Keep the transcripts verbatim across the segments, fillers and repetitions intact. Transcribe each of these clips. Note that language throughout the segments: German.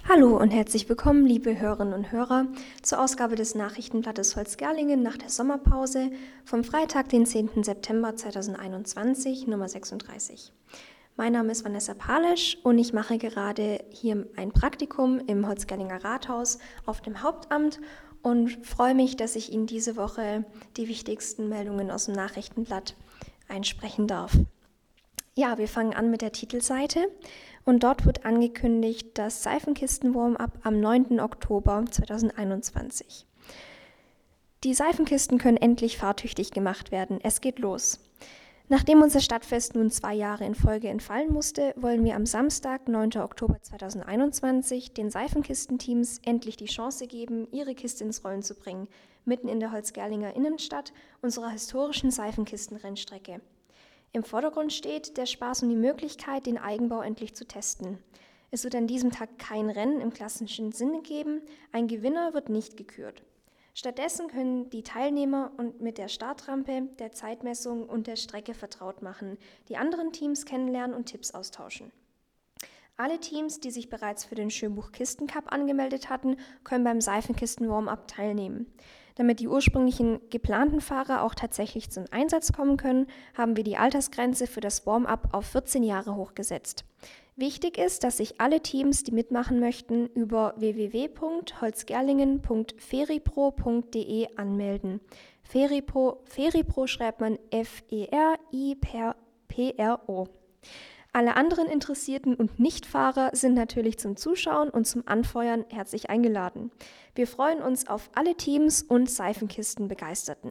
Hallo und herzlich willkommen, liebe Hörerinnen und Hörer, zur Ausgabe des Nachrichtenblattes Holzgerlingen nach der Sommerpause vom Freitag, den zehnten September zweitausendeinundzwanzig, Nummer sechsunddreißig. Mein Name ist Vanessa Palesch und ich mache gerade hier ein Praktikum im Holzgerlinger Rathaus auf dem Hauptamt und freue mich, dass ich Ihnen diese Woche die wichtigsten Meldungen aus dem Nachrichtenblatt einsprechen darf. Ja, wir fangen an mit der Titelseite und dort wird angekündigt das Seifenkisten-Warm-up am neunten Oktober zweitausendeinundzwanzig. Die Seifenkisten können endlich fahrtüchtig gemacht werden. Es geht los. Nachdem unser Stadtfest nun zwei Jahre in Folge entfallen musste, wollen wir am Samstag, neunten Oktober zweitausendeinundzwanzig, den Seifenkistenteams endlich die Chance geben, ihre Kiste ins Rollen zu bringen, mitten in der Holzgerlinger Innenstadt, unserer historischen Seifenkistenrennstrecke. Im Vordergrund steht der Spaß und die Möglichkeit, den Eigenbau endlich zu testen. Es wird an diesem Tag kein Rennen im klassischen Sinne geben, ein Gewinner wird nicht gekürt. Stattdessen können die Teilnehmer und mit der Startrampe, der Zeitmessung und der Strecke vertraut machen, die anderen Teams kennenlernen und Tipps austauschen. Alle Teams, die sich bereits für den Schönbuch Kisten Cup angemeldet hatten, können beim Seifenkisten-Warm-up teilnehmen. Damit die ursprünglichen geplanten Fahrer auch tatsächlich zum Einsatz kommen können, haben wir die Altersgrenze für das Warm-up auf vierzehn Jahre hochgesetzt. Wichtig ist, dass sich alle Teams, die mitmachen möchten, über w w w punkt holzgerlingen punkt feripro punkt d e anmelden. Feripro, Feripro schreibt man F E R I P R O. Alle anderen Interessierten und Nichtfahrer sind natürlich zum Zuschauen und zum Anfeuern herzlich eingeladen. Wir freuen uns auf alle Teams und Seifenkistenbegeisterten.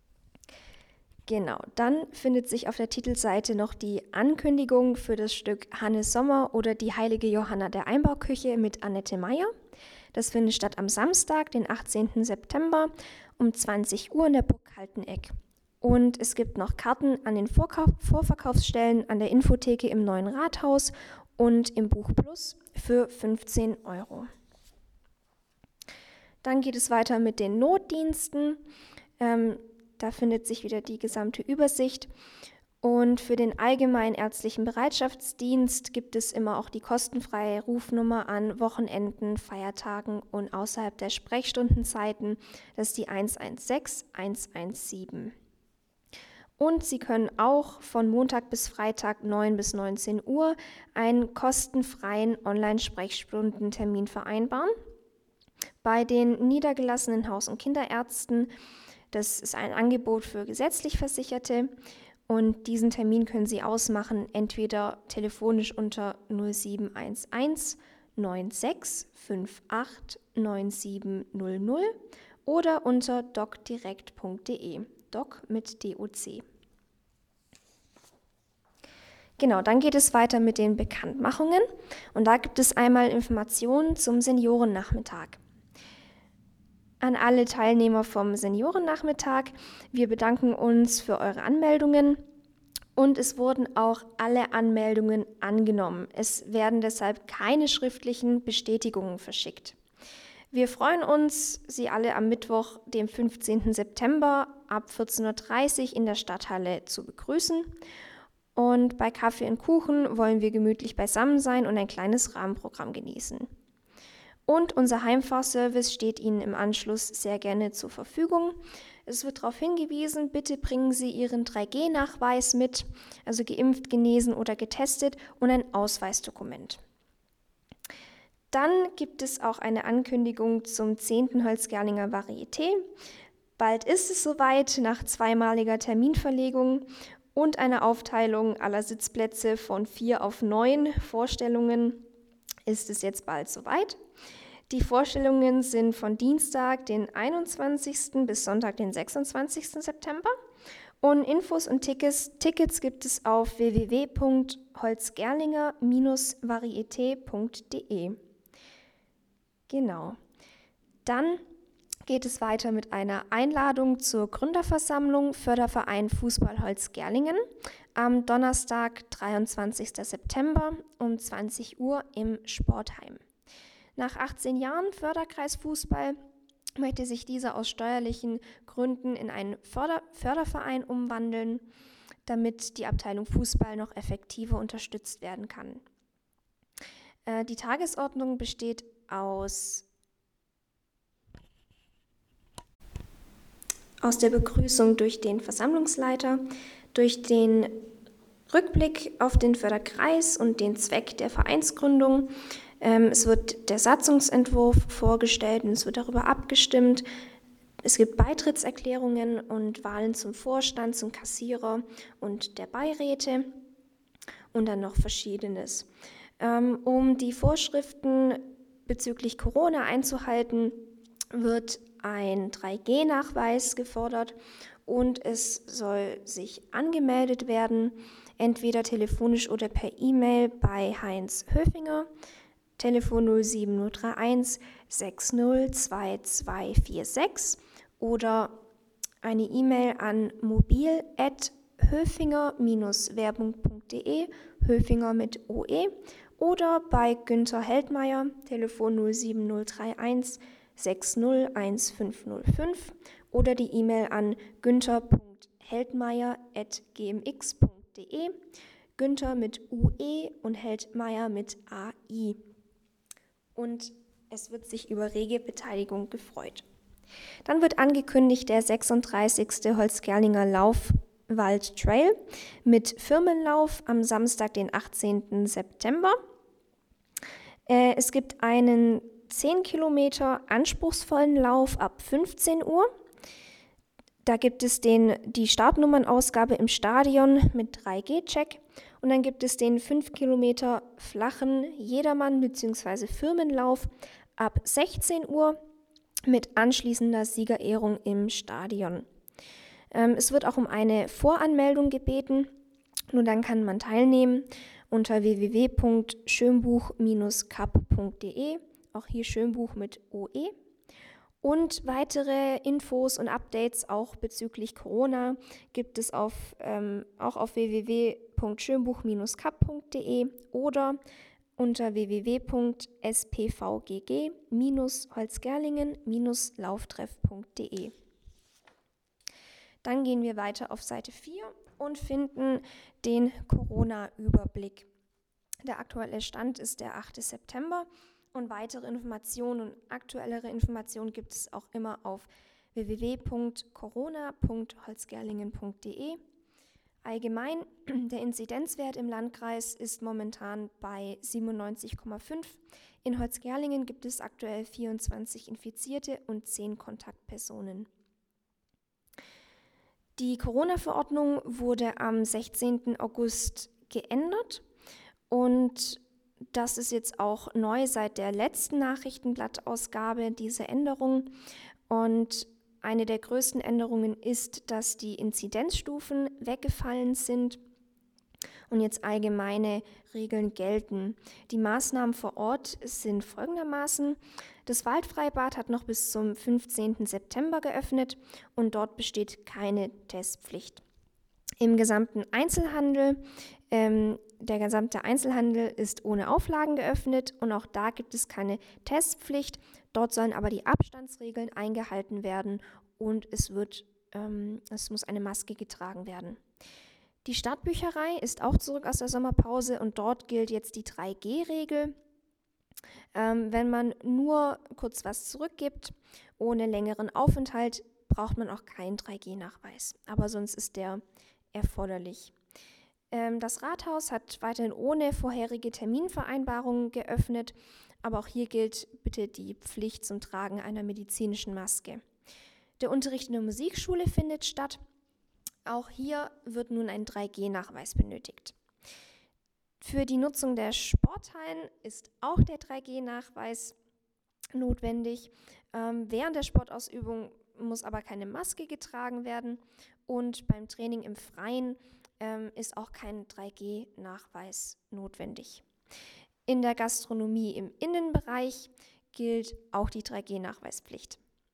Genau, dann findet sich auf der Titelseite noch die Ankündigung für das Stück Hannes Sommer oder die heilige Johanna der Einbauküche mit Annette Meyer. Das findet statt am Samstag, den achtzehnten September um zwanzig Uhr in der Burg Kalteneck. Und es gibt noch Karten an den Vorkauf- Vorverkaufsstellen an der Infotheke im Neuen Rathaus und im Buch Plus für fünfzehn Euro. Dann geht es weiter mit den Notdiensten. Ähm, da findet sich wieder die gesamte Übersicht. Und für den allgemeinen ärztlichen Bereitschaftsdienst gibt es immer auch die kostenfreie Rufnummer an Wochenenden, Feiertagen und außerhalb der Sprechstundenzeiten. Das ist die eins eins sechs eins eins sieben. Und Sie können auch von Montag bis Freitag neun bis neunzehn Uhr einen kostenfreien Online-Sprechstundentermin vereinbaren. Bei den niedergelassenen Haus- und Kinderärzten, das ist ein Angebot für gesetzlich Versicherte. Und diesen Termin können Sie ausmachen, entweder telefonisch unter null sieben eins eins neun sechs fünf acht neun sieben null null oder unter docdirekt punkt d e. Doc mit D O C. Genau, dann geht es weiter mit den Bekanntmachungen und da gibt es einmal Informationen zum Seniorennachmittag. An alle Teilnehmer vom Seniorennachmittag, wir bedanken uns für eure Anmeldungen und es wurden auch alle Anmeldungen angenommen. Es werden deshalb keine schriftlichen Bestätigungen verschickt. Wir freuen uns, Sie alle am Mittwoch, dem fünfzehnten September ab vierzehn Uhr dreißig in der Stadthalle zu begrüßen. Und bei Kaffee und Kuchen wollen wir gemütlich beisammen sein und ein kleines Rahmenprogramm genießen. Und unser Heimfahrservice steht Ihnen im Anschluss sehr gerne zur Verfügung. Es wird darauf hingewiesen, bitte bringen Sie Ihren drei G Nachweis mit, also geimpft, genesen oder getestet und ein Ausweisdokument. Dann gibt es auch eine Ankündigung zum zehnten Holzgerlinger Varieté. Bald ist es soweit, nach zweimaliger Terminverlegung und einer Aufteilung aller Sitzplätze von vier auf neun Vorstellungen ist es jetzt bald soweit. Die Vorstellungen sind von Dienstag, den einundzwanzigsten bis Sonntag, den sechsundzwanzigsten September. Und Infos und Tickets, Tickets gibt es auf w w w punkt holzgerlinger varieté punkt d e. Genau. Dann geht es weiter mit einer Einladung zur Gründerversammlung Förderverein Fußball Holzgerlingen am Donnerstag, dreiundzwanzigsten September um zwanzig Uhr im Sportheim. Nach achtzehn Jahren Förderkreis Fußball möchte sich dieser aus steuerlichen Gründen in einen Förder- Förderverein umwandeln, damit die Abteilung Fußball noch effektiver unterstützt werden kann. Äh, die Tagesordnung besteht aus, aus der Begrüßung durch den Versammlungsleiter, durch den Rückblick auf den Förderkreis und den Zweck der Vereinsgründung. Ähm, es wird der Satzungsentwurf vorgestellt und es wird darüber abgestimmt. Es gibt Beitrittserklärungen und Wahlen zum Vorstand, zum Kassierer und der Beiräte und dann noch Verschiedenes. Ähm, um die Vorschriften bezüglich Corona einzuhalten, wird ein drei G Nachweis gefordert und es soll sich angemeldet werden, entweder telefonisch oder per E-Mail bei Heinz Höfinger, Telefon null sieben null drei eins sechs null zwei zwei vier sechs oder eine E-Mail an mobil at höfinger Bindestrich werbung punkt de, Höfinger mit O E, oder bei Günther Heldmeier, Telefon null sieben null drei eins sechs null eins fünf null fünf oder die E-Mail an günther punkt heldmeier at gmx punkt de, Günther mit U E und Heldmeier mit A I. Und es wird sich über rege Beteiligung gefreut. Dann wird angekündigt der sechsunddreißigste Holzgerlinger Laufwald Trail mit Firmenlauf am Samstag, den achtzehnten September. Äh, es gibt einen zehn Kilometer anspruchsvollen Lauf ab fünfzehn Uhr. Da gibt es den, die Startnummernausgabe im Stadion mit drei G Check und dann gibt es den fünf Kilometer flachen Jedermann- bzw. Firmenlauf ab sechzehn Uhr mit anschließender Siegerehrung im Stadion. Ähm, es wird auch um eine Voranmeldung gebeten, nur dann kann man teilnehmen unter w w w punkt schönbuch Bindestrich cup punkt de, auch hier Schönbuch mit O E. Und weitere Infos und Updates auch bezüglich Corona gibt es auf, ähm, auch auf w w w punkt schönbuch Bindestrich cup punkt de oder unter w w w punkt s p v g g holzgerlingen lauftreff punkt de. Dann gehen wir weiter auf Seite vier und finden den Corona-Überblick. Der aktuelle Stand ist der achte September und weitere Informationen und aktuellere Informationen gibt es auch immer auf w w w punkt corona punkt holzgerlingen punkt de. Allgemein, der Inzidenzwert im Landkreis ist momentan bei siebenundneunzig Komma fünf. In Holzgerlingen gibt es aktuell vierundzwanzig Infizierte und zehn Kontaktpersonen. Die Corona-Verordnung wurde am sechzehnten August geändert und das ist jetzt auch neu seit der letzten Nachrichtenblattausgabe, diese Änderung. Und eine der größten Änderungen ist, dass die Inzidenzstufen weggefallen sind und jetzt allgemeine Regeln gelten. Die Maßnahmen vor Ort sind folgendermaßen: Das Waldfreibad hat noch bis zum fünfzehnten September geöffnet und dort besteht keine Testpflicht. Im gesamten Einzelhandel, ähm, der gesamte Einzelhandel ist ohne Auflagen geöffnet und auch da gibt es keine Testpflicht. Dort sollen aber die Abstandsregeln eingehalten werden und es wird, ähm, es muss eine Maske getragen werden. Die Stadtbücherei ist auch zurück aus der Sommerpause und dort gilt jetzt die drei G Regel. Ähm, wenn man nur kurz was zurückgibt, ohne längeren Aufenthalt, braucht man auch keinen drei G Nachweis, aber sonst ist der erforderlich. Ähm, das Rathaus hat weiterhin ohne vorherige Terminvereinbarung geöffnet, aber auch hier gilt bitte die Pflicht zum Tragen einer medizinischen Maske. Der Unterricht in der Musikschule findet statt. Auch hier wird nun ein drei G Nachweis benötigt. Für die Nutzung der Sporthallen ist auch der drei G Nachweis notwendig. Ähm, während der Sportausübung muss aber keine Maske getragen werden und beim Training im Freien ähm, ist auch kein drei G Nachweis notwendig. In der Gastronomie im Innenbereich gilt auch die drei G Nachweispflicht.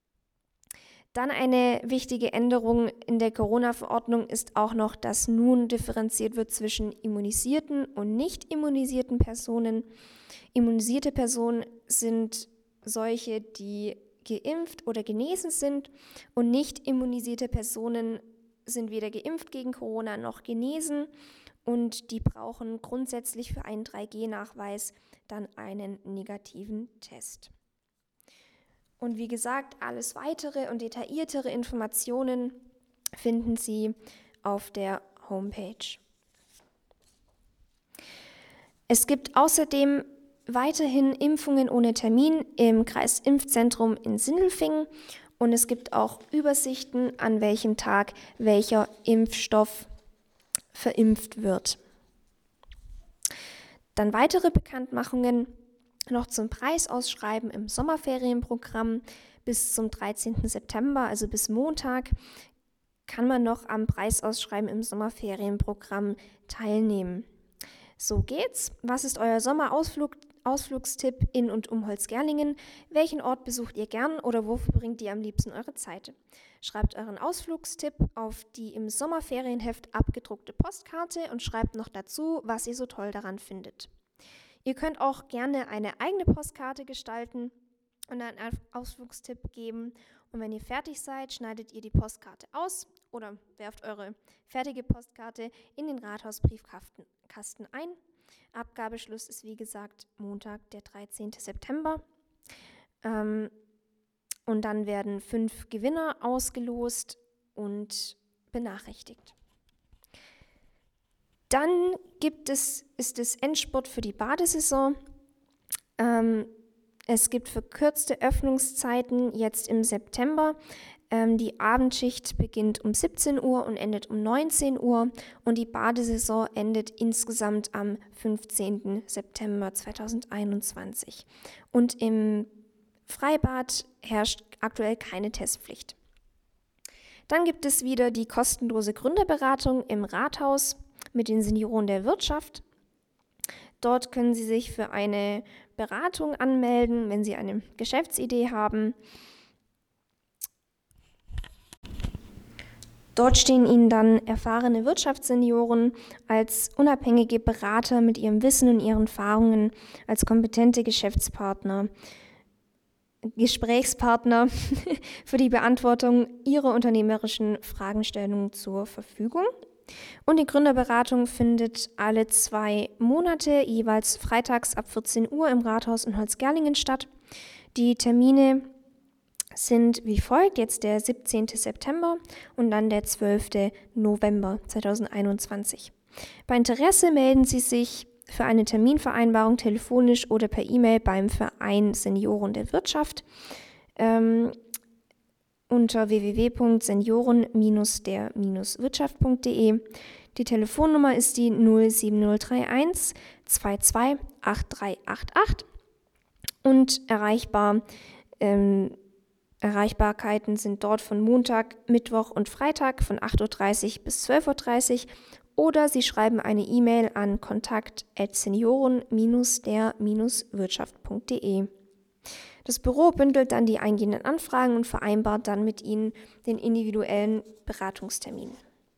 Dann eine wichtige Änderung in der Corona-Verordnung ist auch noch, dass nun differenziert wird zwischen immunisierten und nicht immunisierten Personen. Immunisierte Personen sind solche, die geimpft oder genesen sind und nicht immunisierte Personen sind weder geimpft gegen Corona noch genesen und die brauchen grundsätzlich für einen drei G Nachweis dann einen negativen Test. Und wie gesagt, alles weitere und detailliertere Informationen finden Sie auf der Homepage. Es gibt außerdem weiterhin Impfungen ohne Termin im Kreisimpfzentrum in Sindelfingen und es gibt auch Übersichten, an welchem Tag welcher Impfstoff verimpft wird. Dann weitere Bekanntmachungen noch zum Preisausschreiben im Sommerferienprogramm. Bis zum dreizehnten September, also bis Montag, kann man noch am Preisausschreiben im Sommerferienprogramm teilnehmen. So geht's. Was ist euer Sommerausflug, Ausflugstipp in und um Holzgerlingen? Welchen Ort besucht ihr gern oder wo verbringt ihr am liebsten eure Zeit? Schreibt euren Ausflugstipp auf die im Sommerferienheft abgedruckte Postkarte und schreibt noch dazu, was ihr so toll daran findet. Ihr könnt auch gerne eine eigene Postkarte gestalten und einen Ausflugstipp geben. Und wenn ihr fertig seid, schneidet ihr die Postkarte aus oder werft eure fertige Postkarte in den Rathausbriefkasten Kasten ein. Abgabeschluss ist wie gesagt Montag, der dreizehnten September. Ähm, und dann werden fünf Gewinner ausgelost und benachrichtigt. Dann gibt es, ist es Endspurt für die Badesaison. Ähm, es gibt verkürzte Öffnungszeiten jetzt im September. Ähm, die Abendschicht beginnt um siebzehn Uhr und endet um neunzehn Uhr und die Badesaison endet insgesamt am fünfzehnten September zweitausendeinundzwanzig. Und im Freibad herrscht aktuell keine Testpflicht. Dann gibt es wieder die kostenlose Gründerberatung im Rathaus mit den Senioren der Wirtschaft. Dort können Sie sich für eine Beratung anmelden, wenn Sie eine Geschäftsidee haben. Dort stehen Ihnen dann erfahrene Wirtschaftssenioren als unabhängige Berater mit ihrem Wissen und ihren Erfahrungen als kompetente Geschäftspartner, Gesprächspartner für die Beantwortung Ihrer unternehmerischen Fragestellungen zur Verfügung. Und die Gründerberatung findet alle zwei Monate, jeweils freitags ab vierzehn Uhr im Rathaus in Holzgerlingen statt. Die Termine sind wie folgt, jetzt der siebzehnten September und dann der zwölften November zweitausendeinundzwanzig. Bei Interesse melden Sie sich für eine Terminvereinbarung telefonisch oder per E-Mail beim Verein Senioren der Wirtschaft ähm, unter w w w punkt senioren der wirtschaft punkt d e. Die Telefonnummer ist die null sieben null drei eins zwei zwei acht drei acht acht und erreichbar ähm, Erreichbarkeiten sind dort von Montag, Mittwoch und Freitag von acht Uhr dreißig bis zwölf Uhr dreißig oder Sie schreiben eine E-Mail an kontakt at senioren der wirtschaft punkt d e. Das Büro bündelt dann die eingehenden Anfragen und vereinbart dann mit Ihnen den individuellen Beratungstermin.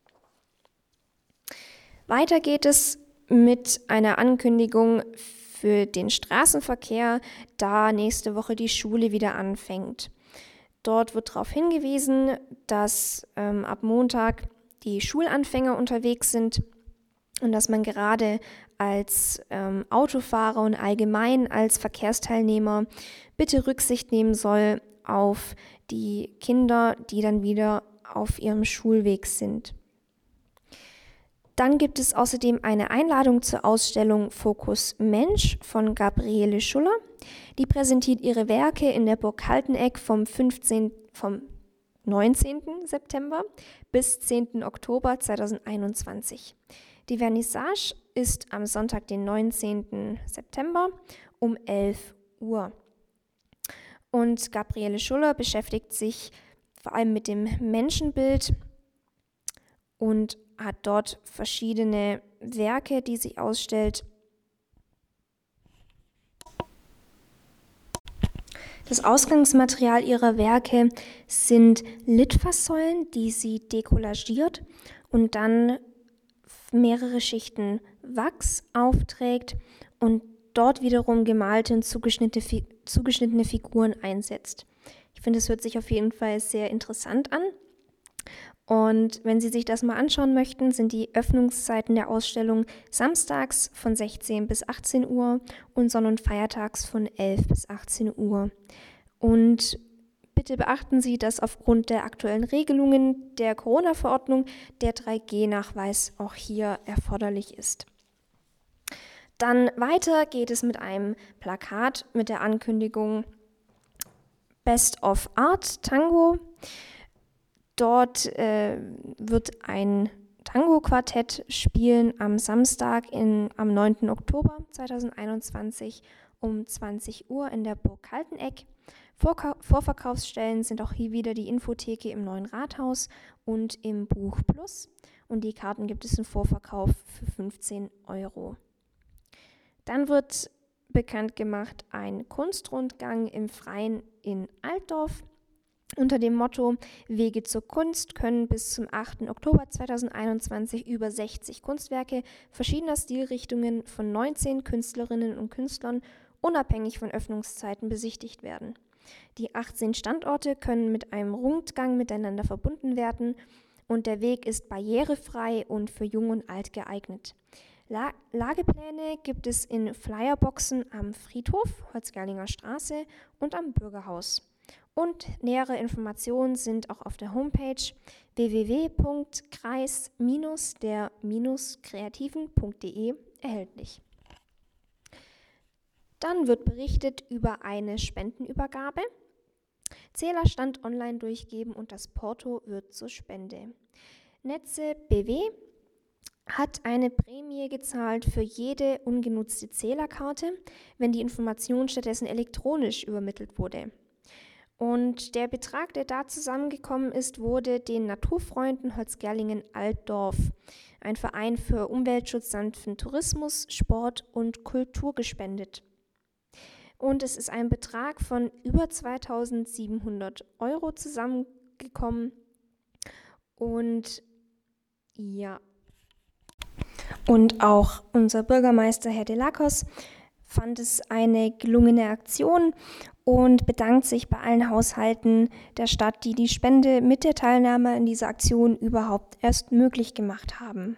Weiter geht es mit einer Ankündigung für den Straßenverkehr, da nächste Woche die Schule wieder anfängt. Dort wird darauf hingewiesen, dass ähm, ab Montag die Schulanfänger unterwegs sind und dass man gerade als ähm, Autofahrer und allgemein als Verkehrsteilnehmer bitte Rücksicht nehmen soll auf die Kinder, die dann wieder auf ihrem Schulweg sind. Dann gibt es außerdem eine Einladung zur Ausstellung Fokus Mensch von Gabriele Schuller. Die präsentiert ihre Werke in der Burg Halteneck vom, fünfzehnten, vom neunzehnten September bis zehnten Oktober zweitausendeinundzwanzig. Die Vernissage ist am Sonntag, den neunzehnten September um elf Uhr. Und Gabriele Schuller beschäftigt sich vor allem mit dem Menschenbild und hat dort verschiedene Werke, die sie ausstellt. Das Ausgangsmaterial ihrer Werke sind Litfaßsäulen, die sie dekollagiert und dann mehrere Schichten Wachs aufträgt und dort wiederum gemalte und zugeschnittene, zugeschnittene Figuren einsetzt. Ich finde, es hört sich auf jeden Fall sehr interessant an. Und wenn Sie sich das mal anschauen möchten, sind die Öffnungszeiten der Ausstellung samstags von sechzehn bis achtzehn Uhr und sonn- und feiertags von elf bis achtzehn Uhr. Und bitte beachten Sie, dass aufgrund der aktuellen Regelungen der Corona-Verordnung der drei G Nachweis auch hier erforderlich ist. Dann weiter geht es mit einem Plakat mit der Ankündigung Best of Art Tango. Dort äh, wird ein Tango-Quartett spielen am Samstag, in, am neunten Oktober zweitausendeinundzwanzig um zwanzig Uhr in der Burg Kalteneck. Vorka- Vorverkaufsstellen sind auch hier wieder die Infotheke im Neuen Rathaus und im Buch Plus. Und die Karten gibt es im Vorverkauf für fünfzehn Euro. Dann wird bekannt gemacht ein Kunstrundgang im Freien in Altdorf. Unter dem Motto Wege zur Kunst können bis zum achten Oktober zweitausendeinundzwanzig über sechzig Kunstwerke verschiedener Stilrichtungen von neunzehn Künstlerinnen und Künstlern unabhängig von Öffnungszeiten besichtigt werden. Die achtzehn Standorte können mit einem Rundgang miteinander verbunden werden und der Weg ist barrierefrei und für Jung und Alt geeignet. La- Lagepläne gibt es in Flyerboxen am Friedhof, Holzgerlinger Straße und am Bürgerhaus. Und nähere Informationen sind auch auf der Homepage w w w punkt kreis der kreativen punkt de erhältlich. Dann wird berichtet über eine Spendenübergabe. Zählerstand online durchgeben und das Porto wird zur Spende. Netze B W hat eine Prämie gezahlt für jede ungenutzte Zählerkarte, wenn die Information stattdessen elektronisch übermittelt wurde. Und der Betrag, der da zusammengekommen ist, wurde den Naturfreunden Holzgerlingen-Altdorf, ein Verein für Umweltschutz, sanften Tourismus, Sport und Kultur, gespendet. Und es ist ein Betrag von über zweitausendsiebenhundert Euro zusammengekommen. Und ja, und auch unser Bürgermeister, Herr Delakos, fand es eine gelungene Aktion und bedankt sich bei allen Haushalten der Stadt, die die Spende mit der Teilnahme in dieser Aktion überhaupt erst möglich gemacht haben.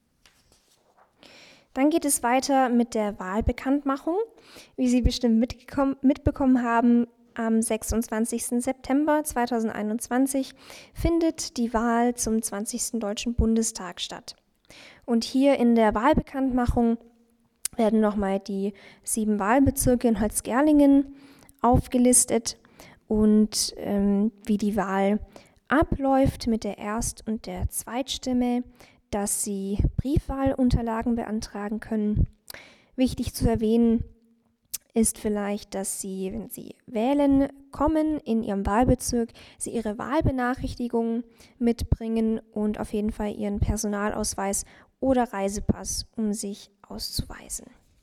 Dann geht es weiter mit der Wahlbekanntmachung. Wie Sie bestimmt mitbekommen haben, am sechsundzwanzigsten September zweitausendeinundzwanzig findet die Wahl zum zwanzigsten Deutschen Bundestag statt. Und hier in der Wahlbekanntmachung werden nochmal die sieben Wahlbezirke in Holzgerlingen aufgelistet und ähm, wie die Wahl abläuft mit der Erst- und der Zweitstimme, dass Sie Briefwahlunterlagen beantragen können. Wichtig zu erwähnen ist vielleicht, dass Sie, wenn Sie wählen kommen in Ihrem Wahlbezirk, Sie Ihre Wahlbenachrichtigung mitbringen und auf jeden Fall Ihren Personalausweis oder Reisepass, um sich auszuweisen.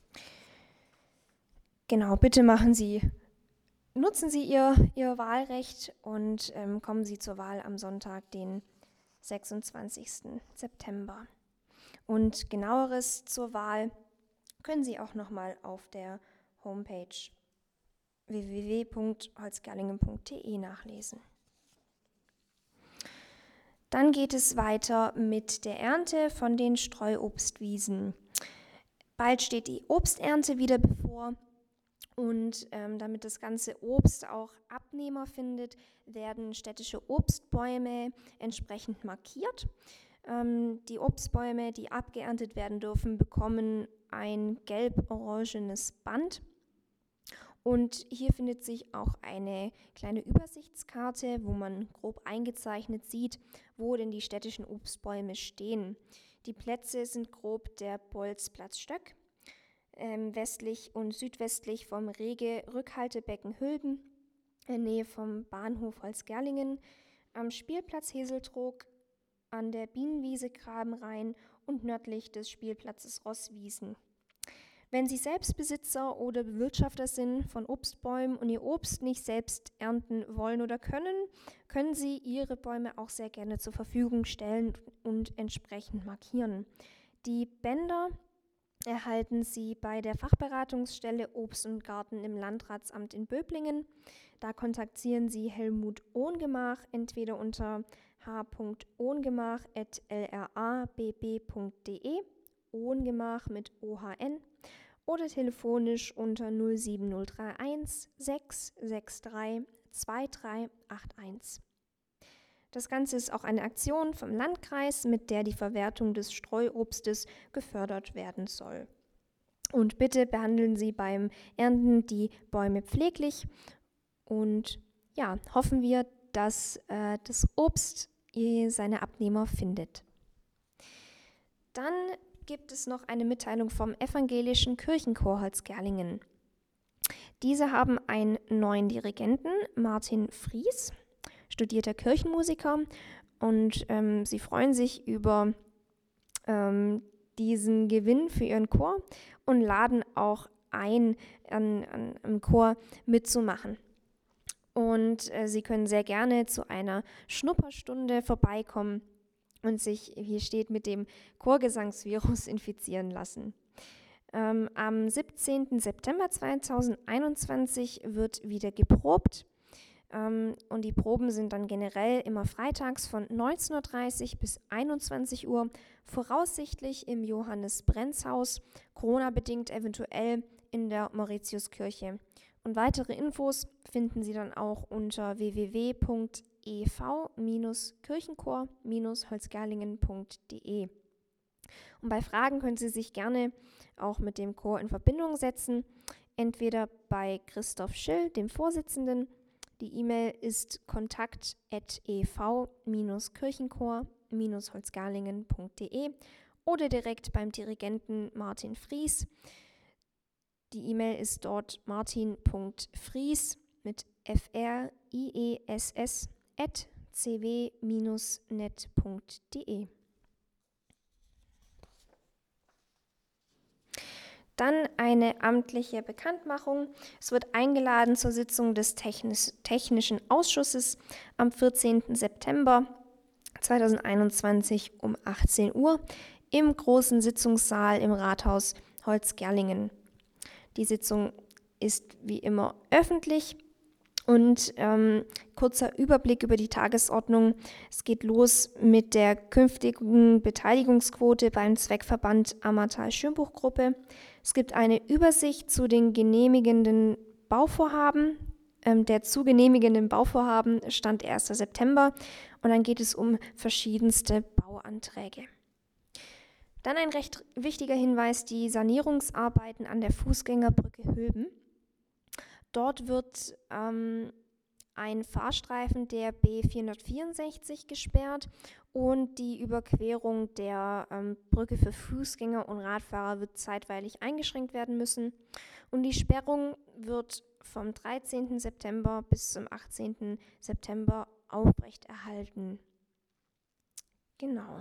Genau, bitte machen Sie, nutzen Sie Ihr, Ihr Wahlrecht und ähm, kommen Sie zur Wahl am Sonntag, den sechsundzwanzigsten September. Und genaueres zur Wahl können Sie auch nochmal auf der Homepage w w w punkt holzgerlingen punkt de nachlesen. Dann geht es weiter mit der Ernte von den Streuobstwiesen. Bald steht die Obsternte wieder bevor und ähm, damit das ganze Obst auch Abnehmer findet, werden städtische Obstbäume entsprechend markiert. Ähm, die Obstbäume, die abgeerntet werden dürfen, bekommen ein gelb-orangenes Band. Und hier findet sich auch eine kleine Übersichtskarte, wo man grob eingezeichnet sieht, wo denn die städtischen Obstbäume stehen. Die Plätze sind grob der Bolzplatz Stöck, ähm, westlich und südwestlich vom Rege-Rückhaltebecken Hülben, in Nähe vom Bahnhof Holzgerlingen, am Spielplatz Heseltrog, an der Bienenwiese Grabenrhein und nördlich des Spielplatzes Rosswiesen. Wenn Sie selbst Besitzer oder Bewirtschafter sind von Obstbäumen und Ihr Obst nicht selbst ernten wollen oder können, können Sie Ihre Bäume auch sehr gerne zur Verfügung stellen und entsprechend markieren. Die Bänder erhalten Sie bei der Fachberatungsstelle Obst und Garten im Landratsamt in Böblingen. Da kontaktieren Sie Helmut Ohngemach entweder unter h punkt ohngemach at l r a b b punkt d e, Ohngemach mit O H N, oder telefonisch unter null sieben null drei eins sechs sechs drei zwei drei acht eins. Das Ganze ist auch eine Aktion vom Landkreis, mit der die Verwertung des Streuobstes gefördert werden soll. Und bitte behandeln Sie beim Ernten die Bäume pfleglich und ja, hoffen wir, dass äh, das Obst seine Abnehmer findet. Dann gibt es noch eine Mitteilung vom Evangelischen Kirchenchor Holzgerlingen. Diese haben einen neuen Dirigenten, Martin Fries, studierter Kirchenmusiker, und ähm, sie freuen sich über ähm, diesen Gewinn für ihren Chor und laden auch ein, an, an, im Chor mitzumachen. Und äh, Sie können sehr gerne zu einer Schnupperstunde vorbeikommen und sich, wie steht, mit dem Chorgesangsvirus infizieren lassen. Ähm, am siebzehnten September zweitausendeinundzwanzig wird wieder geprobt. Ähm, und die Proben sind dann generell immer freitags von neunzehn Uhr dreißig bis einundzwanzig Uhr, voraussichtlich im Johannes-Brenz-Haus, Corona-bedingt eventuell in der Mauritiuskirche. Und weitere Infos finden Sie dann auch unter w w w punkt e v kirchenchor holzgerlingen punkt d e. Und bei Fragen können Sie sich gerne auch mit dem Chor in Verbindung setzen, entweder bei Christoph Schill, dem Vorsitzenden. Die E-Mail ist kontakt at e v kirchenchor holzgerlingen punkt d e oder direkt beim Dirigenten Martin Fries. Die E-Mail ist dort martin punkt fries mit f r i e s s at c w net punkt d e. Dann eine amtliche Bekanntmachung. Es wird eingeladen zur Sitzung des Technisch- Technischen Ausschusses am vierzehnten September zweitausendeinundzwanzig um achtzehn Uhr im großen Sitzungssaal im Rathaus Holzgerlingen. Die Sitzung ist wie immer öffentlich. Und ähm, kurzer Überblick über die Tagesordnung. Es geht los mit der künftigen Beteiligungsquote beim Zweckverband Ammertal-Schönbuch-Gruppe. Es gibt eine Übersicht zu den genehmigenden Bauvorhaben. Ähm, der zu genehmigenden Bauvorhaben stand erster September. Und dann geht es um verschiedenste Bauanträge. Dann ein recht wichtiger Hinweis, die Sanierungsarbeiten an der Fußgängerbrücke Hülben. Dort wird ähm, ein Fahrstreifen der B vierhundertvierundsechzig gesperrt und die Überquerung der ähm, Brücke für Fußgänger und Radfahrer wird zeitweilig eingeschränkt werden müssen. Und die Sperrung wird vom dreizehnten September bis zum achtzehnten September aufrechterhalten. Genau.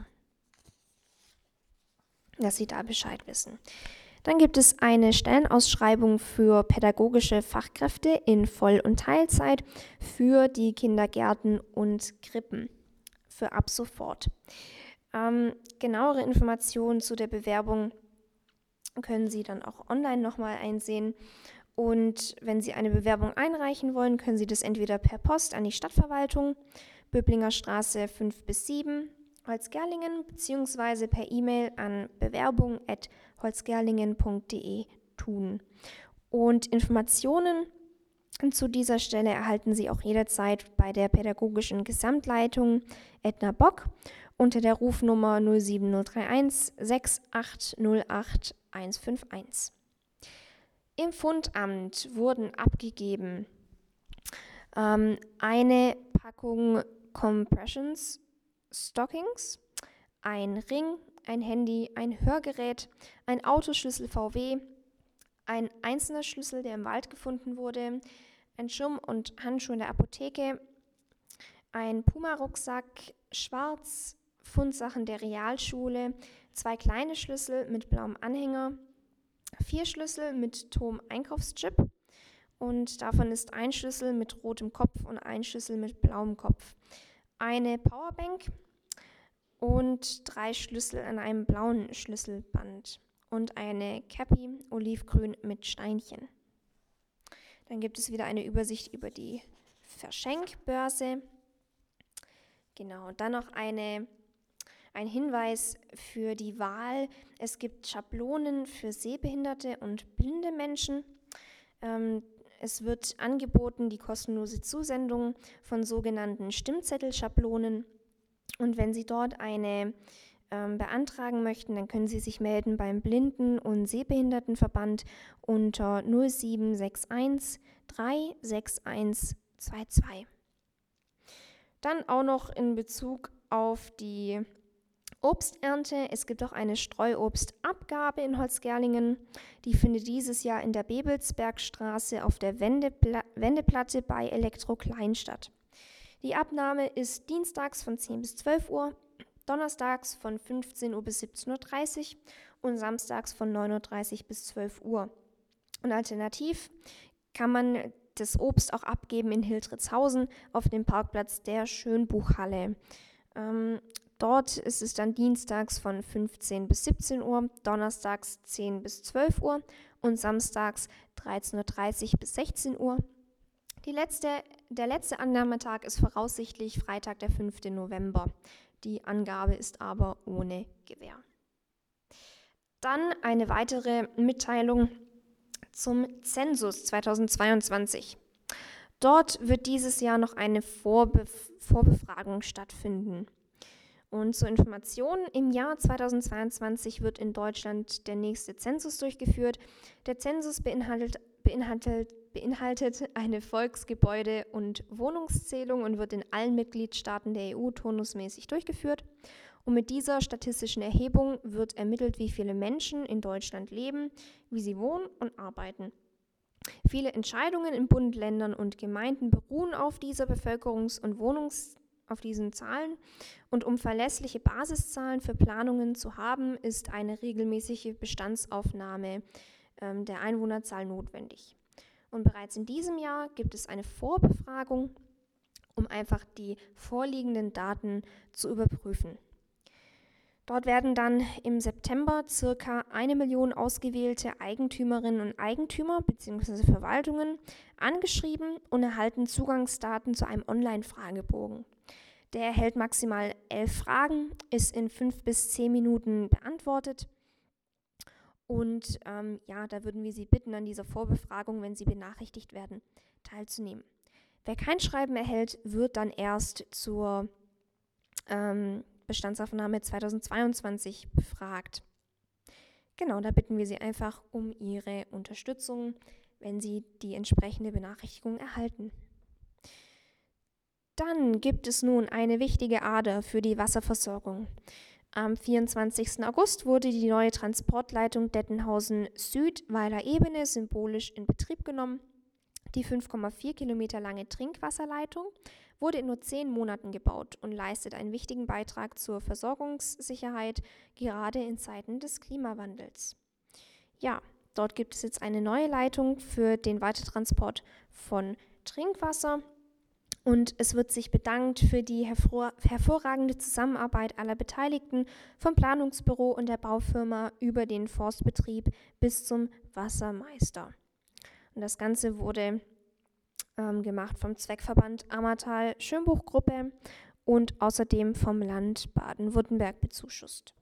Dass Sie da Bescheid wissen. Dann gibt es eine Stellenausschreibung für pädagogische Fachkräfte in Voll- und Teilzeit für die Kindergärten und Krippen für ab sofort. Ähm, genauere Informationen zu der Bewerbung können Sie dann auch online nochmal einsehen. Und wenn Sie eine Bewerbung einreichen wollen, können Sie das entweder per Post an die Stadtverwaltung, Böblinger Straße fünf bis sieben, Holzgerlingen, beziehungsweise per E-Mail an bewerbung at holzgerlingen punkt d e tun. Und Informationen zu dieser Stelle erhalten Sie auch jederzeit bei der pädagogischen Gesamtleitung Edna Bock unter der Rufnummer null sieben null drei eins sechs acht null acht eins fünf eins. Im Fundamt wurden abgegeben ähm, eine Packung Compressions Stockings, ein Ring, ein Handy, ein Hörgerät, ein Autoschlüssel V W, ein einzelner Schlüssel, der im Wald gefunden wurde, ein Schirm und Handschuhe in der Apotheke, ein Puma-Rucksack, schwarz, Fundsachen der Realschule, zwei kleine Schlüssel mit blauem Anhänger, vier Schlüssel mit Tom-Einkaufschip und davon ist ein Schlüssel mit rotem Kopf und ein Schlüssel mit blauem Kopf, eine Powerbank und drei Schlüssel an einem blauen Schlüsselband und eine Cappy olivgrün mit Steinchen. Dann gibt es wieder eine Übersicht über die Verschenkbörse. Genau, dann noch eine, ein Hinweis für die Wahl. Es gibt Schablonen für sehbehinderte und blinde Menschen. Ähm, es wird angeboten die kostenlose Zusendung von sogenannten Stimmzettelschablonen. Und wenn Sie dort eine ähm, beantragen möchten, dann können Sie sich melden beim Blinden- und Sehbehindertenverband unter null sieben sechs eins drei sechs eins zwei zwei. Dann auch noch in Bezug auf die Obsternte. Es gibt auch eine Streuobstabgabe in Holzgerlingen. Die findet dieses Jahr in der Bebelsbergstraße auf der Wendepla- Wendeplatte bei Elektro Klein statt. Die Abnahme ist dienstags von zehn bis zwölf Uhr, donnerstags von fünfzehn Uhr bis siebzehn Uhr dreißig und samstags von neun Uhr dreißig bis zwölf Uhr. Und alternativ kann man das Obst auch abgeben in Hiltritzhausen auf dem Parkplatz der Schönbuchhalle. Ähm, dort ist es dann dienstags von fünfzehn bis siebzehn Uhr, donnerstags zehn bis zwölf Uhr und samstags dreizehn Uhr dreißig bis sechzehn Uhr. Die letzte, der letzte Annahmetag ist voraussichtlich Freitag, der fünfte November. Die Angabe ist aber ohne Gewähr. Dann eine weitere Mitteilung zum Zensus zweitausendzweiundzwanzig. Dort wird dieses Jahr noch eine Vorbef- Vorbefragung stattfinden. Und zur Information, im Jahr zweitausendzweiundzwanzig wird in Deutschland der nächste Zensus durchgeführt. Der Zensus beinhaltet, beinhaltet, beinhaltet eine Volksgebäude- und Wohnungszählung und wird in allen Mitgliedstaaten der E U turnusmäßig durchgeführt. Und mit dieser statistischen Erhebung wird ermittelt, wie viele Menschen in Deutschland leben, wie sie wohnen und arbeiten. Viele Entscheidungen in Bund, Ländern und Gemeinden beruhen auf dieser Bevölkerungs- und Wohnungs auf diesen Zahlen. Und um verlässliche Basiszahlen für Planungen zu haben, ist eine regelmäßige Bestandsaufnahme ähm, der Einwohnerzahl notwendig. Und bereits in diesem Jahr gibt es eine Vorbefragung, um einfach die vorliegenden Daten zu überprüfen. Dort werden dann im September circa eine Million ausgewählte Eigentümerinnen und Eigentümer bzw. Verwaltungen angeschrieben und erhalten Zugangsdaten zu einem Online-Fragebogen. Der erhält maximal elf Fragen, ist in fünf bis zehn Minuten beantwortet. Und ähm, ja, da würden wir Sie bitten, an dieser Vorbefragung, wenn Sie benachrichtigt werden, teilzunehmen. Wer kein Schreiben erhält, wird dann erst zur ähm, Bestandsaufnahme zweitausendzweiundzwanzig befragt. Genau, da bitten wir Sie einfach um Ihre Unterstützung, wenn Sie die entsprechende Benachrichtigung erhalten. Dann gibt es nun eine wichtige Ader für die Wasserversorgung. Am vierundzwanzigsten August wurde die neue Transportleitung Dettenhausen Süd-Weiler Ebene symbolisch in Betrieb genommen. Die fünf Komma vier Kilometer lange Trinkwasserleitung wurde in nur zehn Monaten gebaut und leistet einen wichtigen Beitrag zur Versorgungssicherheit, gerade in Zeiten des Klimawandels. Ja, dort gibt es jetzt eine neue Leitung für den Weitertransport von Trinkwasser. Und es wird sich bedankt für die hervor- hervorragende Zusammenarbeit aller Beteiligten, vom Planungsbüro und der Baufirma über den Forstbetrieb bis zum Wassermeister. Und das Ganze wurde ähm, gemacht vom Zweckverband Ammertal-Schönbuch-Gruppe und außerdem vom Land Baden-Württemberg bezuschusst.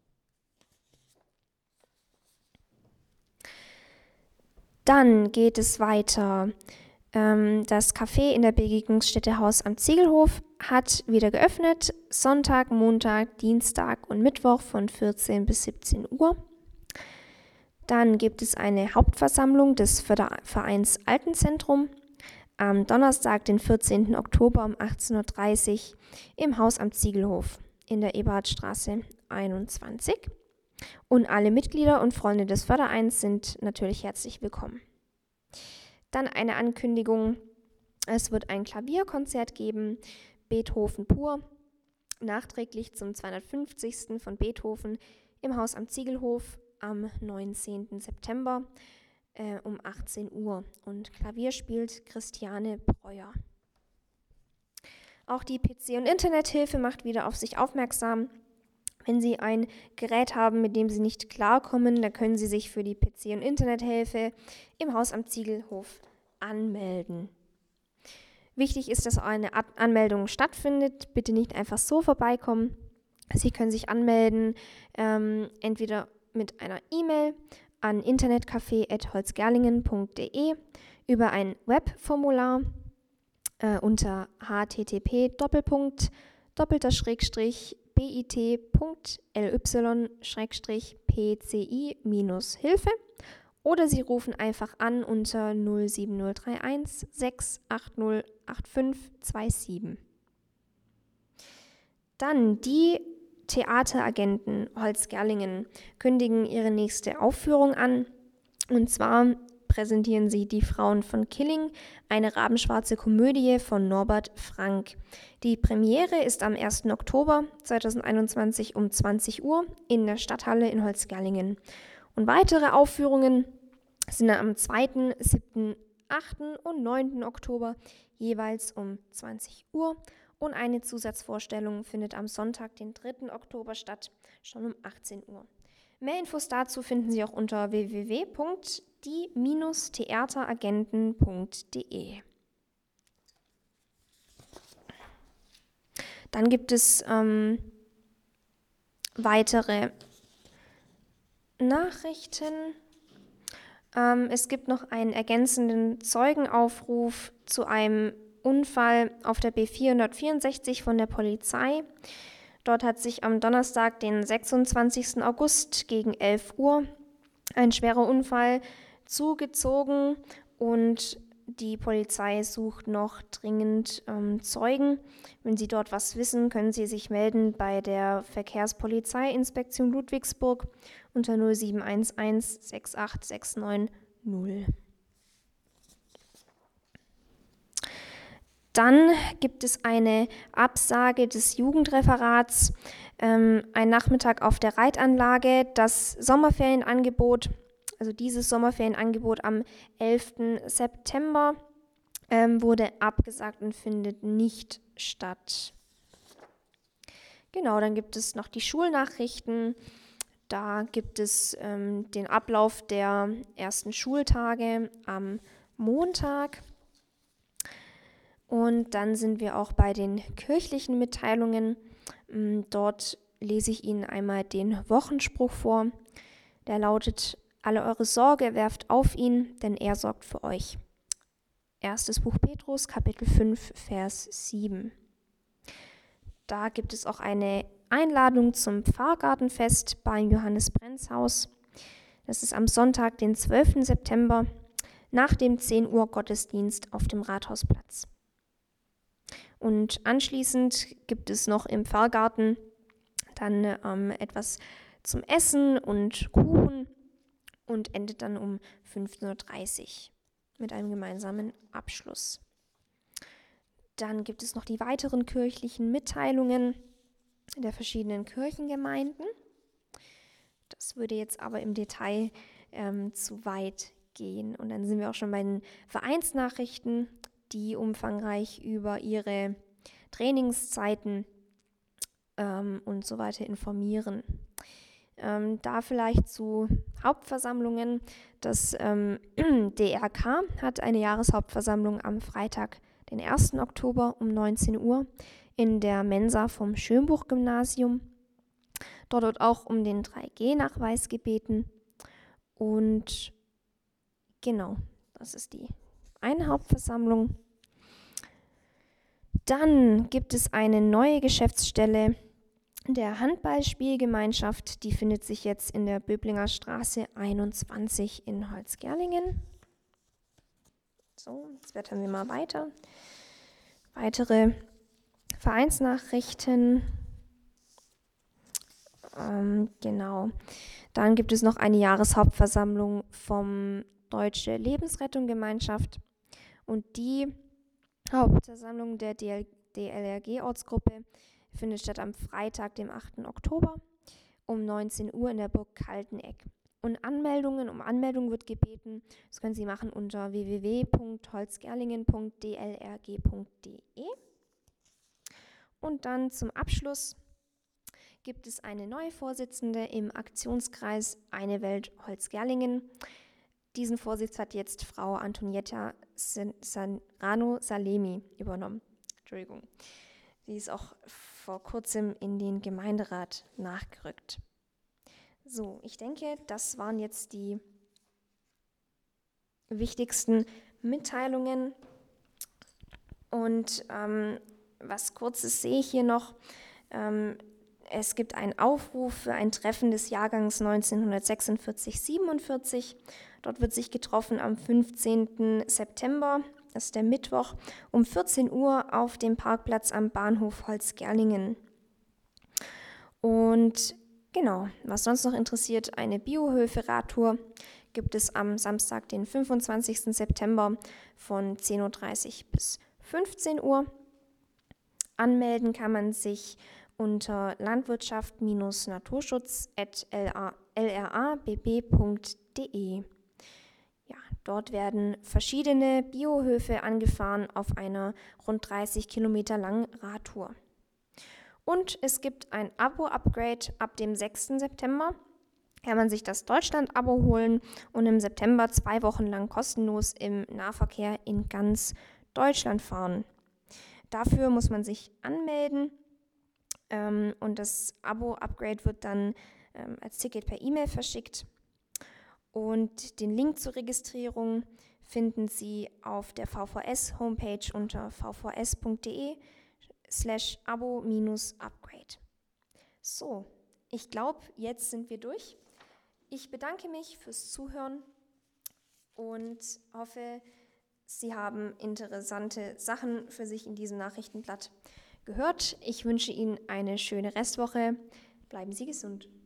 Dann geht es weiter. Das Café in der Begegnungsstätte Haus am Ziegelhof hat wieder geöffnet, Sonntag, Montag, Dienstag und Mittwoch von vierzehn bis siebzehn Uhr. Dann gibt es eine Hauptversammlung des Fördervereins Altenzentrum am Donnerstag, den vierzehnten Oktober um achtzehn Uhr dreißig im Haus am Ziegelhof in der Eberhardstraße einundzwanzig. Und alle Mitglieder und Freunde des Fördereins sind natürlich herzlich willkommen. Dann eine Ankündigung, es wird ein Klavierkonzert geben, Beethoven pur, nachträglich zum zweihundertfünfzigsten von Beethoven im Haus am Ziegelhof am neunzehnten September äh, um achtzehn Uhr. Und Klavier spielt Christiane Breuer. Auch die P C- und Internethilfe macht wieder auf sich aufmerksam. Wenn Sie ein Gerät haben, mit dem Sie nicht klarkommen, dann können Sie sich für die P C- und Internethilfe im Haus am Ziegelhof anmelden. Wichtig ist, dass eine Ad- Anmeldung stattfindet. Bitte nicht einfach so vorbeikommen. Sie können sich anmelden, ähm, entweder mit einer E-Mail an internetcafé at holzgerlingen punkt de, über ein Webformular äh, unter http doppelpunkt doppelter Schrägstrich bit.ly Schrägstrich pci minus Hilfe, oder Sie rufen einfach an unter null sieben null drei eins sechs acht null acht fünf zwei sieben. Dann die Theateragenten Holzgerlingen kündigen ihre nächste Aufführung an. Und zwar präsentieren sie Die Frauen von Killing, eine rabenschwarze Komödie von Norbert Frank. Die Premiere ist am ersten Oktober zweitausendeinundzwanzig um zwanzig Uhr in der Stadthalle in Holzgerlingen. Und weitere Aufführungen sind am zweiten, siebten, achten und neunten Oktober jeweils um zwanzig Uhr. Und eine Zusatzvorstellung findet am Sonntag, den dritten Oktober statt, schon um achtzehn Uhr. Mehr Infos dazu finden Sie auch unter w w w punkt die theateragenten punkt de. Dann gibt es ähm, weitere Nachrichten. Ähm, es gibt noch einen ergänzenden Zeugenaufruf zu einem Unfall auf der B vierhundertvierundsechzig von der Polizei. Dort hat sich am Donnerstag, den sechsundzwanzigsten August gegen elf Uhr ein schwerer Unfall zugezogen und die Polizei sucht noch dringend ähm, Zeugen. Wenn Sie dort was wissen, können Sie sich melden bei der Verkehrspolizeiinspektion Ludwigsburg unter null sieben eins eins sechs acht sechs neun null. Dann gibt es eine Absage des Jugendreferats, ähm, ein Nachmittag auf der Reitanlage. Das Sommerferienangebot, also dieses Sommerferienangebot am elften September, ähm, wurde abgesagt und findet nicht statt. Genau, dann gibt es noch die Schulnachrichten. Da gibt es ähm, den Ablauf der ersten Schultage am Montag. Und dann sind wir auch bei den kirchlichen Mitteilungen. Dort lese ich Ihnen einmal den Wochenspruch vor. Der lautet: Alle eure Sorge werft auf ihn, denn er sorgt für euch. Erstes Buch Petrus, Kapitel fünf, Vers sieben. Da gibt es auch eine Einladung zum Pfarrgartenfest beim Johannes Brenz Haus. Das ist am Sonntag, den zwölften September, nach dem zehn Uhr Gottesdienst auf dem Rathausplatz. Und anschließend gibt es noch im Pfarrgarten dann ähm, etwas zum Essen und Kuchen und endet dann um fünfzehn Uhr dreißig mit einem gemeinsamen Abschluss. Dann gibt es noch die weiteren kirchlichen Mitteilungen der verschiedenen Kirchengemeinden. Das würde jetzt aber im Detail ähm, zu weit gehen. Und dann sind wir auch schon bei den Vereinsnachrichten, die umfangreich über ihre Trainingszeiten ähm, und so weiter informieren. Ähm, da vielleicht zu Hauptversammlungen. Das ähm, D R K hat eine Jahreshauptversammlung am Freitag, den ersten Oktober um neunzehn Uhr in der Mensa vom Schönbuch-Gymnasium. Dort wird auch um den drei G Nachweis gebeten. Und genau, das ist die eine Hauptversammlung. Dann gibt es eine neue Geschäftsstelle der Handballspielgemeinschaft. Die findet sich jetzt in der Böblinger Straße einundzwanzig in Holzgerlingen. So, jetzt blättern wir mal weiter. Weitere Vereinsnachrichten. Ähm, genau. Dann gibt es noch eine Jahreshauptversammlung vom Deutsche Lebensrettung Gemeinschaft. Und die Hauptversammlung der D L R G-Ortsgruppe findet statt am Freitag, dem achten Oktober um neunzehn Uhr in der Burg Kalteneck. Und Anmeldungen, um Anmeldung wird gebeten, das können Sie machen unter w w w punkt holzgerlingen punkt d l r g punkt d e. Und dann zum Abschluss gibt es eine neue Vorsitzende im Aktionskreis Eine Welt Holzgerlingen. Diesen Vorsitz hat jetzt Frau Antonietta Serrano Salemi übernommen. Entschuldigung. Sie ist auch vor kurzem in den Gemeinderat nachgerückt. So, ich denke, das waren jetzt die wichtigsten Mitteilungen. Und ähm, was Kurzes sehe ich hier noch. Ähm, es gibt einen Aufruf für ein Treffen des Jahrgangs neunzehnhundertsechsundvierzig siebenundvierzig. Dort wird sich getroffen am fünfzehnten September, das ist der Mittwoch, um vierzehn Uhr auf dem Parkplatz am Bahnhof Holzgerlingen. Und genau, was sonst noch interessiert, eine Biohöfe-Radtour gibt es am Samstag, den fünfundzwanzigsten September von zehn Uhr dreißig bis fünfzehn Uhr. Anmelden kann man sich unter landwirtschaft-naturschutz at l r a b b punkt d e. Ja, dort werden verschiedene Biohöfe angefahren auf einer rund dreißig Kilometer langen Radtour. Und es gibt ein Abo-Upgrade ab dem sechsten September. Kann man sich das Deutschland-Abo holen und im September zwei Wochen lang kostenlos im Nahverkehr in ganz Deutschland fahren. Dafür muss man sich anmelden ähm, und das Abo-Upgrade wird dann ähm, als Ticket per E-Mail verschickt. Und den Link zur Registrierung finden Sie auf der V V S-Homepage unter v v s punkt d e slash abo minus upgrade. So, ich glaube, jetzt sind wir durch. Ich bedanke mich fürs Zuhören und hoffe, Sie haben interessante Sachen für sich in diesem Nachrichtenblatt gehört. Ich wünsche Ihnen eine schöne Restwoche. Bleiben Sie gesund.